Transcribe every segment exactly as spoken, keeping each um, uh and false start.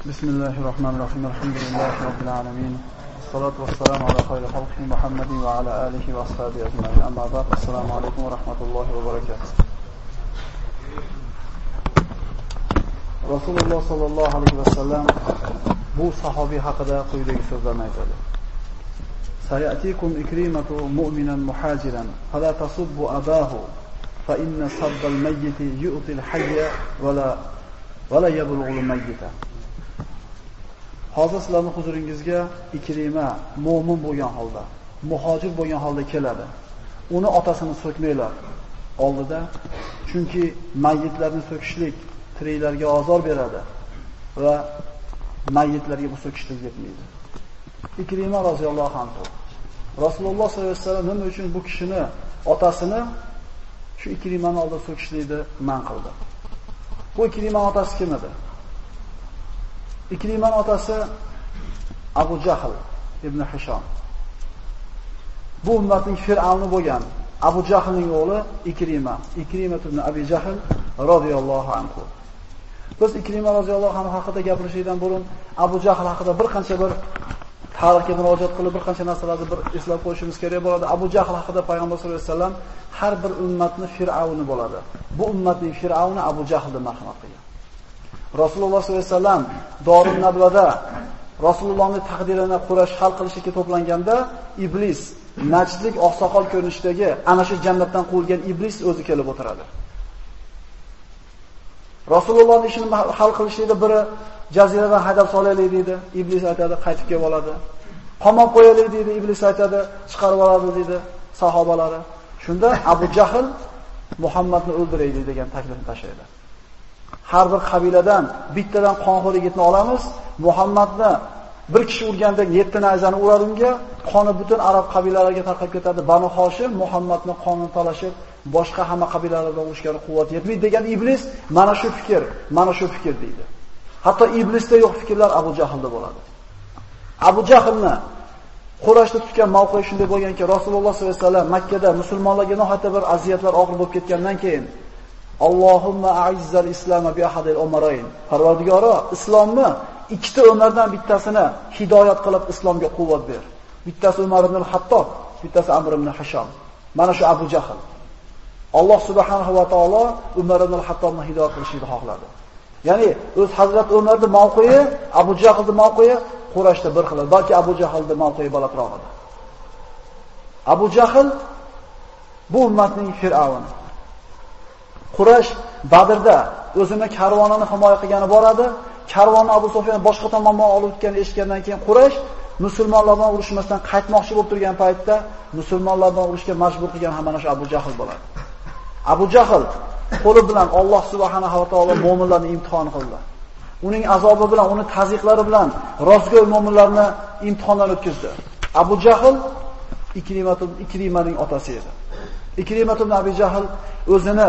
Bismillahirrahmanirrahim. Alhamdulillahi rabbil alamin. Salatu vassalamu ala khayri xalqi Muhammadin va ala alihi va ashabihi ajma'in. Amma ba'd. Assalomu alaykum va rahmatullohi va barakatuh. Rasululloh sallallohu alayhi va sallam bu sahobiy haqida quyidagi so'zlarni aytadi. Sayatikum ikrimatu mu'minan muhajiran fala tasubbu abahu fa inna sabbal mayyiti yu'til hayya wala wala yablughu mayyita. Hozir sizlarning huzuringizga Ikrima mu'min bo'lgan holda, muhojir bo'lgan holda keladi. Uni otasini so'kmanglar oldida, chunki mayyitlarni so'kishlik tiriklarga ozor beradi va mayyitlarga bu so'kishlik yetmaydi. Ikrima roziyallohu anhu Rasululloh sollallohu alayhi vasallam nima uchun bu kishini otasini shu Ikrimani oldida so'kishlikni man qildi? Bu Ikrimaning otasi kim edi? Ikrimaning otasi Abu Jahl ibn Hisham. Bu ummatning fir'avni bo'lgan Abu Jahlning o'g'li Ikrima. Ikrima ibn Abi Jahl radhiyallohu anhu. Biz Ikrima radhiyallohu anhu haqida gapirishdan burun Abu Jahl haqida bir qancha bir tarixga murojaat qilib bir qancha narsalarni bir eslab qo'yishimiz kerak bo'ladi. Abu Jahl haqida Payg'ambar sollallohu alayhi vasallam har bir ummatning fir'avni bo'ladi. Bu ummatning fir'avni Abu Jahl deb marhamat qilgan. Rasululloh sollallohu alayhi vasallam Dorun Nadvada Rasulullohning taqdirini Quraysh hal qilishga to'planganda iblis, najdlik oqsoqol ko'rinishidagi ana shu jannatdan quvilgan iblis o'zi kelib o'tiradi. Rasulullohning ishini hal qilishida biri jaziradan haydab solaylik deydi, iblis aytadi, qaytib kelib oladi. Qamab qo'yaylik deydi, iblis aytadi, chiqarib oladi deydi sahobalari. Shunda Abu Jahl Muhammadni o'ldiraylik degan taklifni tashlaydi. Har bir qabiladan bittadan qonxo'r yigitni olamiz, Muhammadni bir kishi urganda yetti nayzani uradi unga, qoni butun arab qabilalariga tarqab ketadi. Banu Hoshim Muhammadni qonini talashib, boshqa hamma qabilalardan urushga quvvat yetmaydi degan iblis mana shu fikr, mana shu fikr deydi. Hatto iblisda yo'q fikrlar Abu Jahlda bo'ladi. Abu Jahlni Qurayshda tutgan mavqei shunday bo'lganki, Rasululloh sollallohu alayhi vasallam Makka da musulmonlarga nihoyatda bir aziyatlar og'ir bo'lib ketgandan keyin Allohumma a'izzal islama bi ahadil umarayn. Parvardigoro, islomni ikkita Umardan bittasini hidoyat qilib islomga quvvat ber. Bittasi Umar ibn al-Hattob, bittasi Amr ibn Hisham. Mana shu Abu Jahl. Alloh subhanahu va taolo Umar ibn al-Hattobni hidoyat qilishni xohladi. Ya'ni o'z Hazrat Umarning mavqei, Abu Jahlning mavqei Qurayshda bir xil, balki Abu Jahlning mavqei balandroq edi. Abu Jahl bu ummatning fir'avni. Quraysh Badrda o'zini karvonini himoya qilgani boradi. Karvonni Abu Sufyan boshqa tomondan olib o'tganini eshitgandan keyin Quraysh musulmonlar bilan urushmasdan qaytmoqchi bo'lib turgan paytda musulmonlar bilan urushga majbur qilgan ham mana shu Abu Jahl bo'ladi. Abu Jahl qo'li bilan Alloh subhanahu va taolo mu'minlarni imtihon qildi. Uning azobi bilan, uning taziqlari bilan rostgo'y mu'minlarni imtihondan o'tkazdi. Abu Jahl Ikrima Ikrimaning otasi edi. Ikrima ibn Abi Jahl o'zini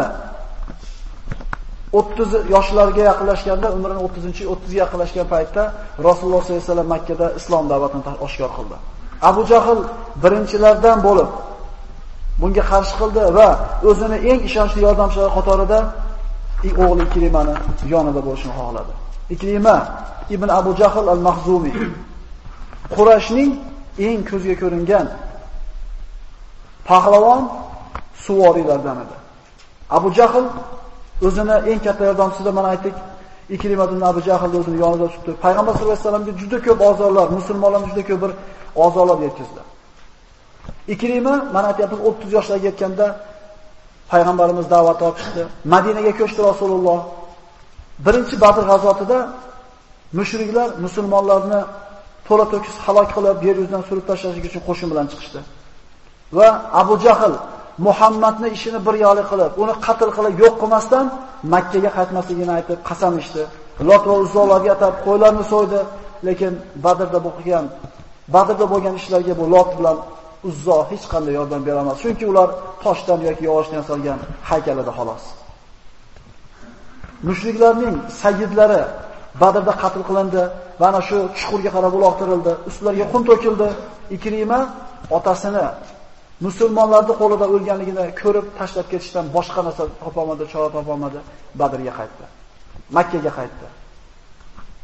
o'ttiz yoshlarga yaqinlashganda, umrining o'ttizinchi o'ttizga yaqinlashgan paytda Rasululloh sollallohu alayhi vasallam Makka da islom da'vatini oshkor qildi. Abu Jahl birinchilardan bo'lib bunga qarshi qildi va o'zini eng ishonchli yordamchilar qatorida o'g'li Ikrimani yonida bo'lishini xohladi. Ikrima ibn Abu Jahl al-Mahzumi Qurayshning eng ko'zga ko'ringan pahlavon suvoriylardan edi. Abu Jahl o'zini eng katta yordamchisi mana aytdik, Ikrima ibn Abu Jahl o'zini yonida tutdi. Payg'ambar sollallohu alayhi vasallamga juda ko'p ozorlar, musulmonlarga juda ko'p bir ozorlar yetkazdi. Ikrima mana aytayapmiz o'ttiz yoshlarga yetganda payg'ambarimiz da'vat olib chiqdi. Madinaga ko'chdi Rasululloh. Birinchi Badr g'azotida mushriklar musulmonlarni to'la to'kis halok qilib, yer yuzidan surib tashlash uchun qo'shin bilan chiqishdi. Va Abu Jahl Muhammadning ishini bir yo'li qilib, uni qatl qilib yo'q qilmasdan Makka ga qaytmasligini aytib qasam ichdi. Lot va Uzzolarga atab qo'ylarni so'ydi, lekin Badrda bo'lgan Badrda bo'lgan ishlarga bu Lot bilan Uzzo hech qanday yordam bera olmadi, chunki ular toshdan yoki yog'ochdan yasalgan haykalada xolos. Mushriklarning sayyidlari Badrda qatl qilindi va ana shu chuqurga qarab uloqtirildi, ustlariga qum to'kildi. Ikrima otasini musulmonlarning qo'lida o'lganligini ko'rib tashlab ketishdan boshqa narsa topolmadi, chora topolmadi, Badrga qaytdi. Makka ga qaytdi.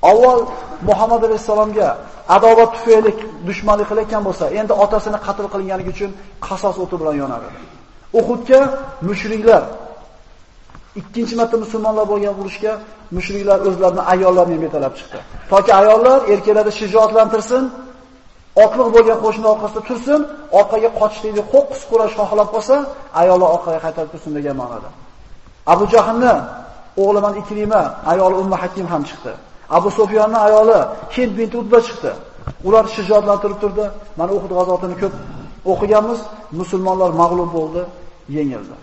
avval Muhammad alayhisalomga adovat tufayli dushmanlik qilayotgan bo'lsa, endi otasini qatl qilganligi uchun qasos o'ti bilan yonar edi. Uhudga mushriklar ikkinchi marta musulmonlar bo'lgan urushga mushriklar o'zlarining ayollarini betalab chiqdi. Toki ayollar erkaklarni shijoatlantirsin, otliq bo'lgan qo'shni orqasida tursin, orqaga qochishdagi qo'qqis Quraysh xohlab qolsa, ayollar orqaga qaytarib tursin degan ma'noda. Abu Jahlni o'g'liman Ikrima, ayoli Ummu Hakim ham chiqdi. Abu Sufyonning ayoli Hind bint Utba chiqdi. Ular shijoatlantirib turdi. Mana Uhud g'azotini ko'p o'qiganmiz. Musulmonlar mag'lub bo'ldi, yengildi.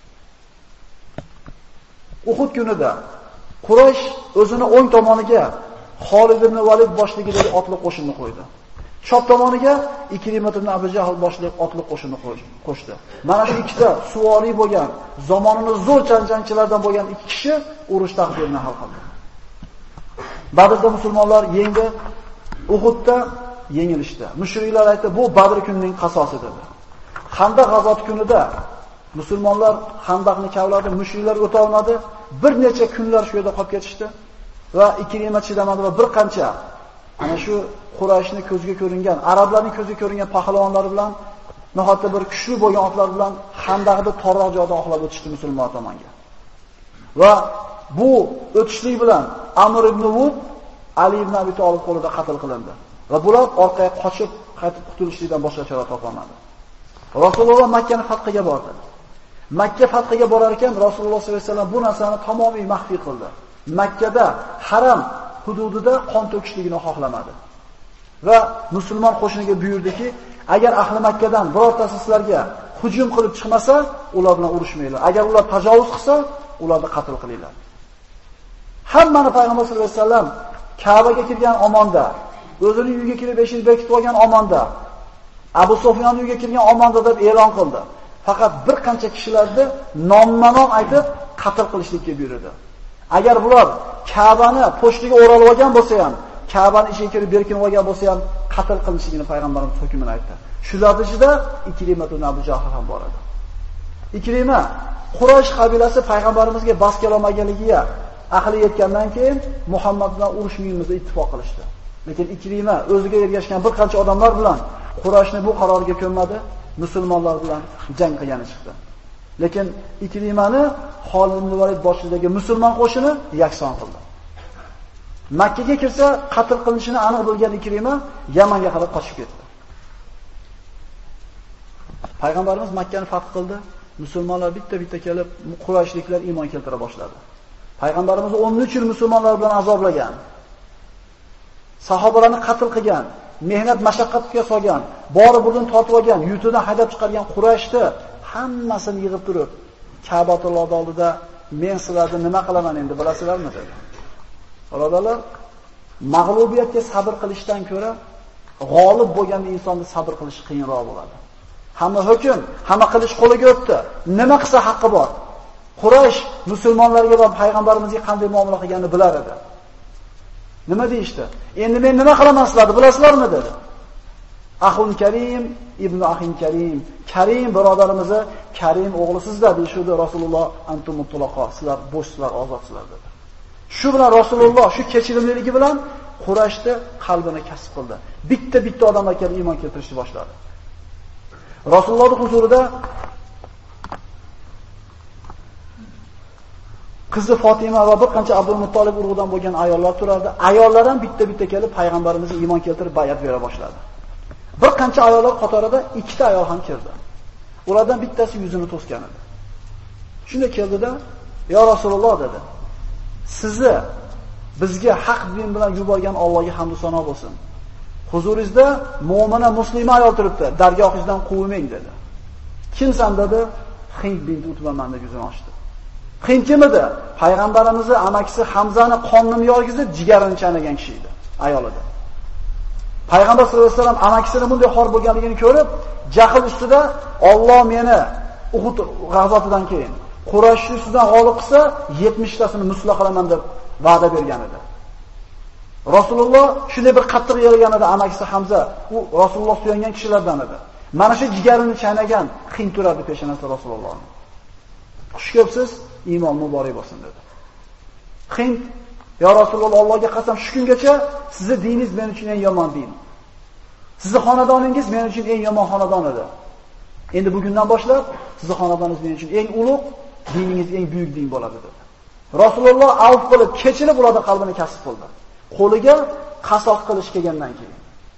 Uhud kunida Quraysh o'zini o'ng tomoniga Xolid ibn Valid boshligidagi otliq qo'shinni qo'ydi. Chap tomoniga Ikrima ibn Abu Jahl boshliq otliq qo'shinni qo'shdi. Mana shu ikkita suvoriy bo'lgan, zamonining zo'r janjangchilardan bo'lgan ikki kishi urush taqdirini hal qildi. Badrda musulmonlar yengdi, Uhudda yengilishdi. Mushriklar aytdi, bu Badr kunining qasosi dedi. Xandaq g'azoti kunida musulmonlar Xandaqni kavladi, mushriklar o'ta olmadi. Bir necha kunlar shu yerda qolib ketishdi va Ikrima chidamadi va bir qancha ana shu Qurayshni ko'zga ko'ringan, arablarning ko'zga ko'ringan pahlavonlari bilan nihoyatda bir kuchli bo'lgan otlar bilan Xandaqda torroq joyda oqlab o'tishdi musulmonlar tomonga. Va bu o'tishlik bilan Amr ibn Wud Ali ibn Abi Talib qo'lida qatl qilindi. Va bular orqaga qochib qaytib qutulishlikdan boshqa chora topolmadi. Rasululloh Makka ni fathiga bordi. Makka fathiga borar ekan Rasululloh sollallohu alayhi vasallam bu narsani tamomiy maxfiy qildi. Makkada haram hududida qon to'kishligini xohlamadi. Va musulmon qo'shiniga buyurdiki, agar ahli Makkadan birortasi sizlarga hujum qilib chiqmasa, ular bilan urushmanglar. Agar ular tajovuz qilsa, ularni qatl qilinglar. Hammani payg'ambar sollallohu alayhi vasallam Ka'baga kirgan omonda, o'zining uyiga kirib eshik bekitib olgan omonda, Abu Sufyonning uyiga kirgan omonda deb e'lon qildi. Faqat bir qancha kishilarni nomma-nom aytib qatl qilishlikka buyurdi. Agar bular Ka'bani po'shtiga o'ralib olgan bo'lsa ham, Ka'bani ichiga kirib berkinib olgan bo'lsa ham qatl qilinishligini payg'ambarimiz hukmini aytdi. Shular ichida Ikrima ibn Abu Jahl ham bor edi. Ikrima Quraysh qabilasi payg'ambarimizga bas kela olmaganligiga ahli yetgandan keyin Muhammad bilan urushmaymiz deb ittifoq qilishdi. Lekin Ikrima o'ziga ergashgan bir qancha odamlar bilan Qurayshni bu qaroriga ko'nmadi, musulmonlar bilan jang qilgani chiqdi. Lekin Ikrimani Xolid ibn Valid boshidagi musulmon qo'shini yakson qildi. Makkaga kirsa qatl qilinishini aniq bilgan Ikrima Yamanga qarab qochib ketdi. Payg'ambarimiz Makkani fath qildi. Musulmonlar bitta-bitta kelib, Qurayshliklar iymon keltira boshladi. Payg'ambarimiz o'n uch yil musulmonlar bilan azoblagan. Sahobalarni qatl qilgan, mehnat mashaqqatga solgan, bori burun tortib olgan, yutidan haydab chiqargan Qurayshni hammasini yig'ib turib, Ka'batulloh oldida men sizlarni nima qilaman endi bilasizlarmi dedi. Birodarlar, mag'lubiyatga sabr qilishdan ko'ra g'olib bo'lgan insonni sabr qilish qiyinroq bo'ladi. Hamma hukm, hamma qilish qo'liga o'tdi. Nima qilsa haqqi bor. Quraysh musulmonlarga va payg'ambarimizga qanday muomala qilganini bilar edi. Nima deyishdi? Endi men nima qilaman sizlarni bilasizlarmi dedi. Axun Karim ibn Axin Karim, Karim birodarimizni Karim o'g'lisizlar deyishdi Rasululloh antum mutlaqo, sizlar bo'shsizlar, ozodsizlar dedi. Shu bilan Rasululloh shu kechirimliligi bilan Qurayshni qalbini kasb qildi. Bitta-bitta odamlar kelib iymon keltirishni boshladi. Rasulullohning huzurida qizi Fatima va bir qancha Abdul Muttolib urug'idan bo'lgan ayollar turardi. Ayollar ham bitta-bitta kelib payg'ambarimizga iymon keltirib bayat bera boshladi. Bir qancha ayollar qatorida ikkita ayol ham kirdi. Ulardan bittasi yuzini to'sgan edi. Shunda keldida, "Ya Rasululloh" dedi. "Sizni bizga haq din bilan yuborgan Allohga hamd va sano bo'lsin. Huzuringizda mu'mina muslima ayol turibdi. Dargohingizdan quvmang" dedi. "Kimsan?" dedi. "Hind bint Utbaman" deb yuzini ochdi. Hind kim edi? Payg'ambarimizning amakisi Hamzani qonini yorgizib, jigarini chanagan kishi edi, ayol edi. Payg'ambar sollallohu alayhi vasallam amakisining bunday xor bo'lganligini ko'rib, jahl ustida Alloh meni Uhud g'azotidan keyin Quraysh ustidan g'olib qilsa, yetmish tasini muslo qilaman deb va'da bergan edi. Rasululloh shunday bir qattiq yelgan edi amakisi Hamza, u Rasululloh suyangan kishilardan edi. Mana shu jigarini chanagan Hind turadi peshonasida Rasulullohning. Xush ko'psiz, iymon muborak bo'lsin dedi. Hind "Ya Rasululloh, Allohga qasam, shu kungacha sizning diningiz men uchun eng yomon din. Sizning xonadoningiz men uchun eng yomon xonadon edi. Endi bugundan boshlab sizning xonadoningiz men uchun eng ulug', diningiz eng buyuk din bo'ladi" dedi. Rasululloh avf qilib, kechirib ularning qalbini kasb qildi. Qo'liga qasos qilish kelgandan keyin.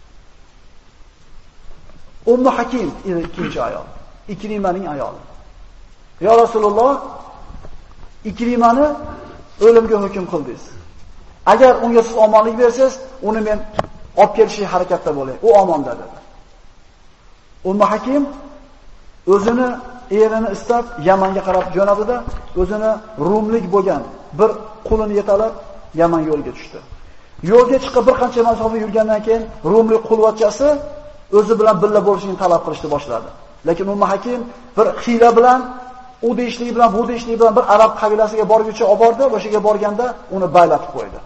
Ummu Hakim ikkinchi ayol, Ikrimaning ayoli. "Ya Rasululloh, Ikrimani o'limga hukm qildingiz. Agar unga siz omonlik bersangiz, uni men olib kelishga harakatda bo'ling. U omonda" dedi. Ummu Hakim o'zini erini istab Yamanga qarab jo'nadida, o'zini rumlik bo'lgan bir qulini yetalab Yaman yo'lga tushdi. Yo'lga chiqib bir qancha masofa yurgandan keyin rumlik qulvachchasi o'zi bilan birga bo'lishini talab qilishni boshladi. Lekin Ummu Hakim bir xiyla bilan, u deyishlik bilan, bu deyishlik bilan bir arab qabilasiga borguncha olib bordi, o'shaga borganda uni baylatib qo'ydi.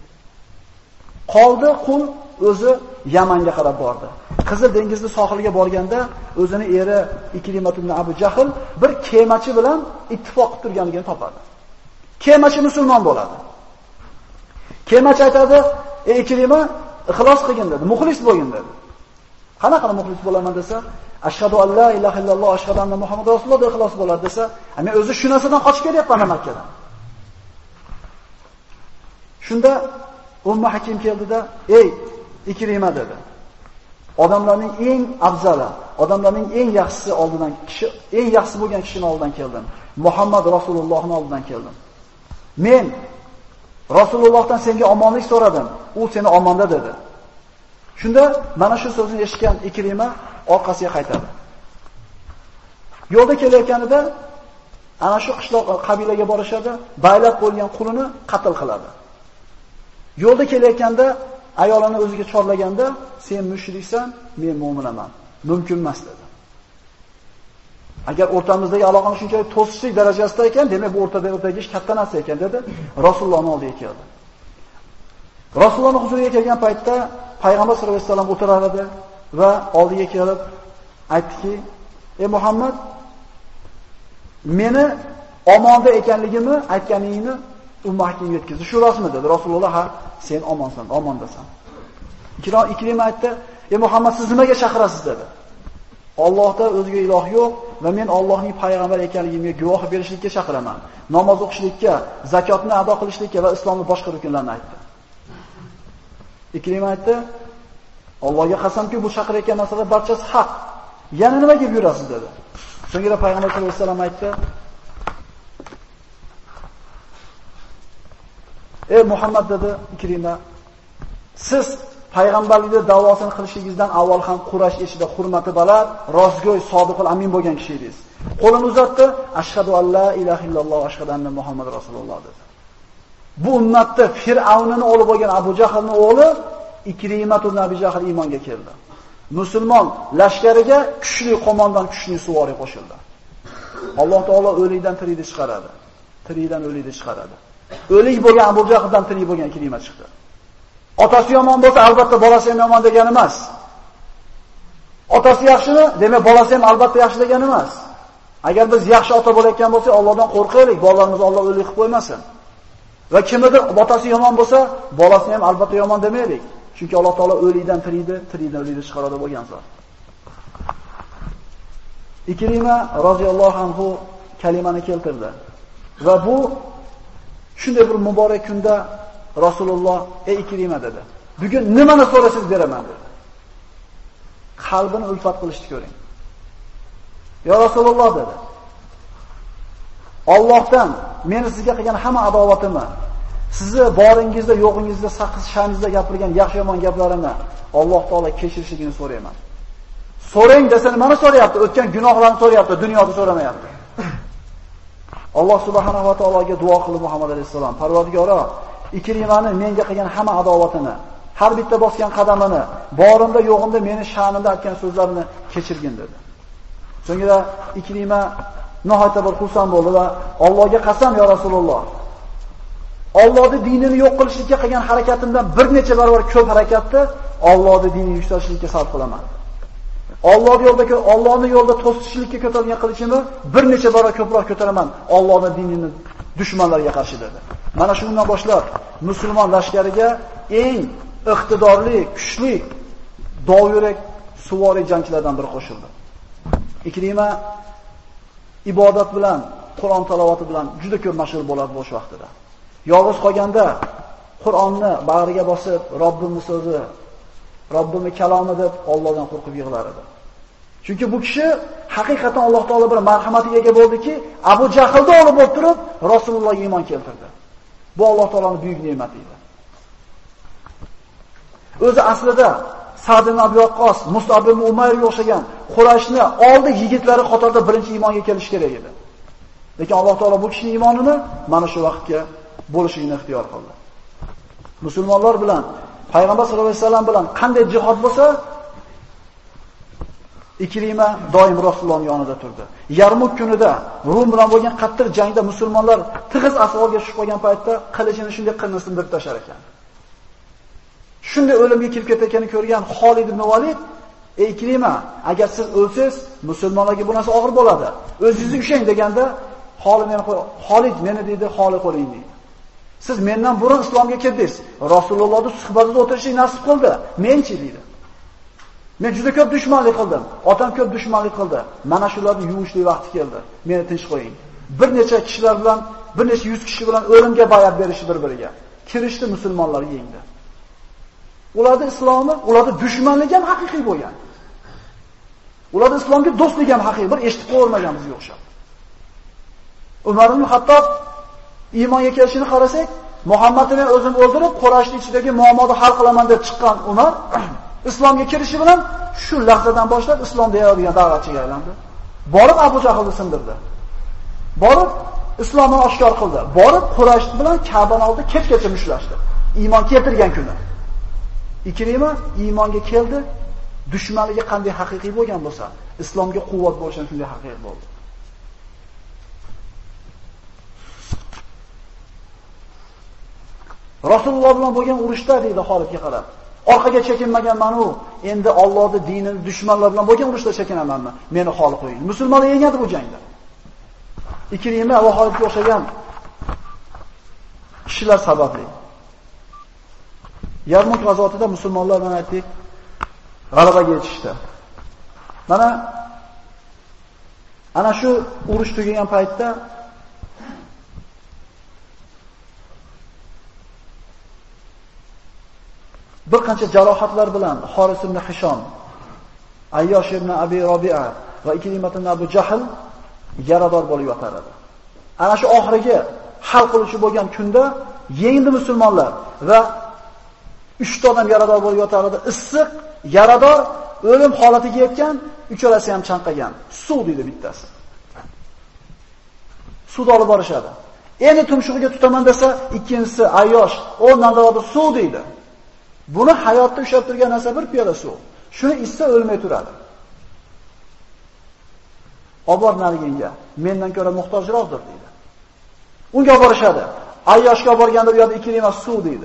Qoldi qul o'zi Yamanga qarab bordi. Qizil dengizni sohiliga borganda o'zini eri Ikrimat ibn Abu Jahl bir kemachi bilan ittifoq qilib turganligini topadi. Kemachi musulmon bo'ladi. Kemachi aytadi: "Ey Ikrima, ixlos qilgin" dedi, "muxlis bo'lgin" dedi. Qanaqa muxlis bo'laman desa, "Ashhadu an la ilaha illalloh, ashhadu anna Muhammad rasululloh" deb ixlos bo'ladi desa, men o'zi shu narsadan qochib kelyapman Makkadan. Shunda Ummu Hakim keldida, "Ey Ikrima" dedi. "Odamlarning eng afzali, odamlarning eng yaxshisi oldidan kishi, eng yaxshi bo'lgan kishining oldidan keldim. Muhammad rasulullohning oldidan keldim. Men Rasulullohdan senga omonlik so'radim. U seni omonda" dedi. Shunda mana shu so'zni eshitgan Ikrima orqasiga qaytadi. Yo'lda kelayotganida ana shu qishloq qabilaga borishadi, baylab qo'ygan qulini qatl qiladi. Yo'lda kelayotganda ayolini o'ziga chorlaganda, "Sen mushriksan, men mu'minaman. Mumkin emas" dedi. Agar o'rtamizdagi aloqani shunchalik to'sishlik darajasida ekan, demak bu o'rtadagi ish katta narsa ekan dedi. Rasulullohning oldiga keldi. Rasulullohning huzuriga kelgan paytda Payg'ambar sollallohu alayhi vasallam o'tirar edi va oldiga kelib aytdiki: "Ey Muhammad, meni omonda ekanligimni aytganingni Ummu Hakim yetkazdi. Shu rostmi?" dedi. Rasululloh: "Ha, sen omonsan, omondasan." Ikrima aytdi: "Ey Muhammad, siz nimaga chaqirasiz?" dedi. "Allohda o'zga iloh yo'q va men Allohning payg'ambar ekanligimga guvoh berishlikka chaqiraman. Namoz o'qishlikka, zakotni ado qilishlikka va islomning boshqa rukunlarini aytdi." Ikrima aytdi: "Allohga qasamki, bu chaqirayotgan narsalar barchasi haq. Yana nimaga yurasiz?" dedi. So'ngra payg'ambar sollallohu alayhi vasallam aytdi: "Ey Muhammad" dedi Ikrima, "siz payg'ambarlikni da'vosini qilishingizdan avval ham Quraysh ichida hurmati baland, rostgo'y, sodiqul amin bo'lgan kishi edingiz. Qo'lini uzatdi, "Ashhadu an la ilaha illalloh, ashhadu anna Muhammad rasululloh" dedi. Bu ummatda Fir'avnning o'g'li bo'lgan Abu Jahlning o'g'li Ikrima ibn Abi Jahl iymonga keldi. Musulmon lashkariga kuchli qo'mondan, kuchli suvori qo'shildi. Alloh taolo o'likdan tirikni chiqaradi. Tirikdan o'likni chiqaradi. O'lik bo'lgan Abu Jahldan tirik bo'lgan Ikrima chiqdi. Otasi yomon bo'lsa, albatta bolasi ham yomon degani emas. Otasi yaxshimi? Demak, bolasi ham albatta yaxshi degani emas. Agar biz yaxshi ota bo'layotgan bo'lsak, Allohdan qo'rqaylik, bolalarimizni Alloh o'lik qilib qo'ymasin. Va kimdir otasi yomon bo'lsa, bolasini ham albatta yomon demaylik. Chunki Alloh taolo o'likdan tirikni, tirikdan o'likni chiqaradi bo'lgan zot. Ikrima roziyallohu anhu kalimani keltirdi. Va bu shunday bir muborak kunda Rasululloh: "Ey Ikrima" dedi. "Bugun nimani so'rasangiz beraman" dedi. Qalbini ulfat qilishni ko'ring. "Ya Rasululloh" dedi. "Allohdan meni sizga qilgan hamma adovatimni, sizni boringizda, yo'g'ingizda, saqiz sha'ningizda gapirgan yaxshi yomon gaplarimni Alloh taolo kechirishligini so'rayman." So'rang desa nimani so'rayapti? O'tgan gunohlarni so'rayapti, dunyoda so'ramayapti. Alloh subhanahu va taologa duo qilib Muhammad alayhisalom: "Parvardigoro, Ikrimani menga qilgan hamma adovatini, har bitta bosgan qadamini, borimda yo'g'imda meni sha'nimda aytgan so'zlarini kechirgin" dedi. So'ngra Ikrima nihoyatda bir xursand bo'ldi va Allohga qasam ya Rasululloh, Allohning dinini yo'q qilishlikka qilgan harakatimdan bir necha barobar ko'p harakatni Allohning dinini yuksalishlikka sarf qilaman. Allohning yo'lida, Allohning yo'lida to'sishlikka ko'tarilgan qilichimni bir necha barobar ko'proq ko'taraman Allohning dinini dushmanlarga qarshi dedi. Mana shundan boshlab musulmon lashkariga eng iqtidorli, kuchli dovyurak suvoriy jangchilardan biri qo'shildi. Ikrima ibodat bilan, Qur'on tilovati bilan juda ko'p mashg'ul bo'ladi o'sha vaqtida. Yolg'iz qolganda Qur'onni bag'riga bosib, Robbimning so'zi, Robbimning kalomi deb Allohdan qo'rqib yig'lar edi. Chunki bu kishi haqiqatan Alloh taolo bir marhamatiga ega bo'ldiki, Abu Jahlni olib bo'lib turib, Rasulullohga iymon keltirdi. Bu Alloh taoloning buyuk ne'mati edi. O'zi aslida Sa'd ibn Abi Waqqos, Mus'ab ibn Umayrga o'xshagan Qurayshni oldi yigitlari qatorida birinchi iymonga kelish kerak edi. Lekin Alloh taolo bu kishining iymonini mana shu vaqtga bo'lishini ixtiyor qildi. Musulmonlar bilan, Payg'ambar sollallohu alayhi vasallam bilan qanday jihad bo'lsa, Ikrima doim Rasulullohning yonida turdi. Yarmuk kunida Rum bilan bo'lgan qattiq jangda musulmonlar tig'iz asvolga tushib qolgan paytda qilichini shunday qinni sindirib tashar ekan. Shunday o'limga kirib ketayotganini ko'rgan Xolid ibn Valid, "Ey Ikrima, agar siz o'lsangiz, musulmonlarga bu narsa og'ir bo'ladi. O'zingizni ushlang" deganda, Xolid meni Xolid meni dedi, "Xoli qo'ling" dedi. Siz mendan burun islomga kirdingiz. Rasulullohning suhbatida o'tirishni nasib qildi. Men-chi dedi. Men juda ko'p dushmanlik qildim. Otam ko'p dushmanlik qildi. Mana shularni yuvishlik vaqti keldi. Meni tinch qo'ying. Bir necha kishilar bilan, bir necha yuz kishi bilan o'limga bayat berishdi bir-biriga. Kirishdi musulmonlar yengdi. Ularning islomi, ularning dushmanligi ham haqiqiy bo'lgan. Ularning islomga do'stligi ham haqiqiy, bir eshitib ko'rmagan bizga o'xshab. Umar ibn Xattob iymonga kelishini qarasak, Muhammadni o'zini o'ldirib, Qurayshning ichidagi muammoni hal qilaman deb chiqqan Umar islomga kirishi bilan shu lahzadan boshlab islomda yayadigan da'vatchiga aylandi. Borib Abu Jahlni sindirdi. Borib islomni oshkor qildi. Borib Quraysh bilan Ka'bani oldida ketgacha mushlashdi. Iymon keltirgan kuni. Ikrima iymonga keldi. Dushmanligi qanday haqiqiy bo'lgan bo'lsa, islomga quvvat bo'lishini shunday haqiqiy bo'ldi. Rasululloh bilan bo'lgan urushda deydi Xolidga qarab, orqaga chekinmagan men-u, endi Allohning dinini dushmanlar bilan bo'lgan urushda chekinamanmi? Meni xoli qo'ying. Musulmonlar yengadi bu jangda. Ikrima va Xolidga o'xshagan kishilar sababli. Yarmuk g'azotida musulmonlar mana aytdik, g'alabaga yetishdi. Mana ana shu urush tugagan paytda bir qancha jarohatlar bilan Xoris ibn Hishom, Ayyosh ibn Abi Robi'a va Ikrima ibn Abu Jahl yarador bo'lib yotar edi. Ana shu oxirgi hal qiluvchi bo'lgan kunda yengdi musulmonlar va uch ta odam yarador bo'lib yotar edi. Issiq, yarador, o'lim holatiga yetgan, uchalasi ham chanqagan. Suv deydi bittasi. Suv olib borishadi. Endi tumshug'iga tutaman desa, ikkinchisi Ayyosh, o'rndan davomida suv deydi. Buni hayotda ushlab turgan narsa bir piyola suv. Shuni ichsa o'lmay turadi. Obor nariginga, mendan ko'ra muhtojroqdir deydi. Unga borishadi. Ayyoshga borganda u yerda Ikrima suv deydi.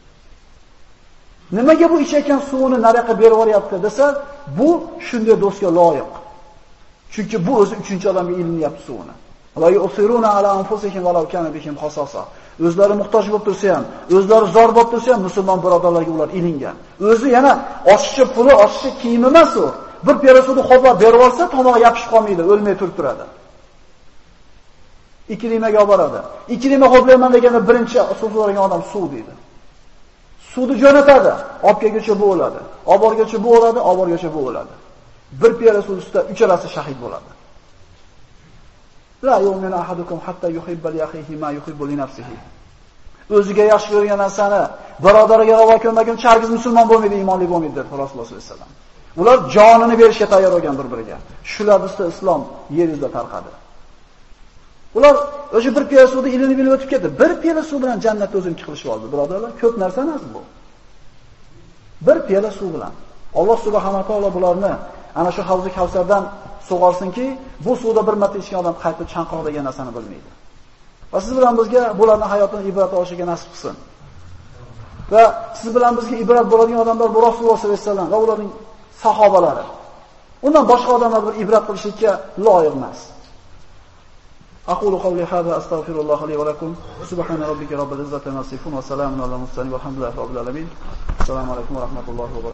Nimaga bu ichayotgan suvni nariyoqqa berib yuboryapti desa, bu shunday do'stga loyiq. Chunki bu o'zi uchinchi odamga ilinyapti suvni. Va yusiruna ala anfusihim walau kana bihim khasasa. O'zlari muhtoj bo'lib tursa ham, o'zlari zor bo'lib tursa ham musulmon birodarlarga ular ilingan. O'zi yana oshiqcha puli, oshiqcha kiyimi emas u. Bir piyola suvni qo'llab berib olsa, tomog'i yopishib qolmaydi, o'lmay turib turadi. Ikrimaga olib boradi. Ikrima qo'playman deganda birinchi suv so'ragan odam suv deydi. Suvni jo'natadi, olib kelguncha bu o'ladi. Olib borguncha bu o'ladi, olib borguncha bu o'ladi. Bir piyola suv ustida uchalasi shahid bo'ladi. La yu'minu ahadukum hatta yuhibba li akhihi ma yuhibbu li nafsihi. O'ziga yaxshi ko'rgan narsani birodariga ravo ko'rmaguncha hargiz musulmon bo'lmaydi, iymonli bo'lmaydi deb Rasululloh sollallohu alayhi vasallam. Ular jonini berishga tayyor bo'lgan bir-biriga. Shular ustida islom yer yuzida tarqadi. Ular o'sha bir piyola suvda ilinib bilib o'tib ketdi. Bir piyola suv bilan jannatni o'ziniki qilishib oldi, birodarlar. Ko'p narsa emas bu. Bir piyola suv bilan Alloh subhanahu va taolo bularni ana shu havzi Kavsardan sug'orsinki, bu suvda bir marta ichgan odam qaytib chanqoq degan narsani bilmaydi. Va siz bilan bizga bularning hayotini ibrat olishiga nasib qilsin. Va siz bilan bizga ibrat bo'ladigan odamlar bu Rasululloh sollallohu alayhi vasallam va ularning sahobalari. Undan boshqa odamlar bir ibrat qilishga loyiq emas. أقول قولي هذا أستغفر الله لي ولكم سبحان ربك رب العزة عما يصفون وسلام على المرسلين والحمد لله رب العالمين السلام عليكم ورحمة الله وبركاته